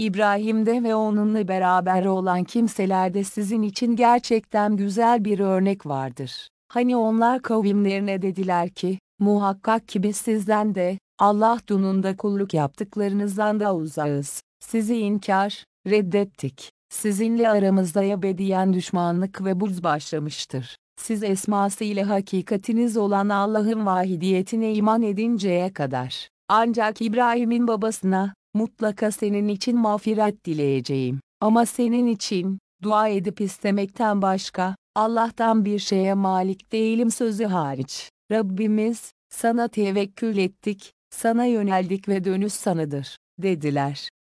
İbrahim'de ve onunla beraber olan kimselerde sizin için gerçekten güzel bir örnek vardır. Hani onlar kavimlerine dediler ki, muhakkak ki biz sizden de, Allah dununda kulluk yaptıklarınızdan da uzağız. Sizi inkar, reddettik. Sizinle aramızda ebediyen düşmanlık ve buz başlamıştır. Siz esması ile hakikatiniz olan Allah'ın vahidiyetine iman edinceye kadar. Ancak İbrahim'in babasına, mutlaka senin için mağfiret dileyeceğim. Ama senin için, dua edip istemekten başka, Allah'tan bir şeye malik değilim sözü hariç. Rabbimiz, sana tevekkül ettik, sana yöneldik ve dönüş sanadır, dediler.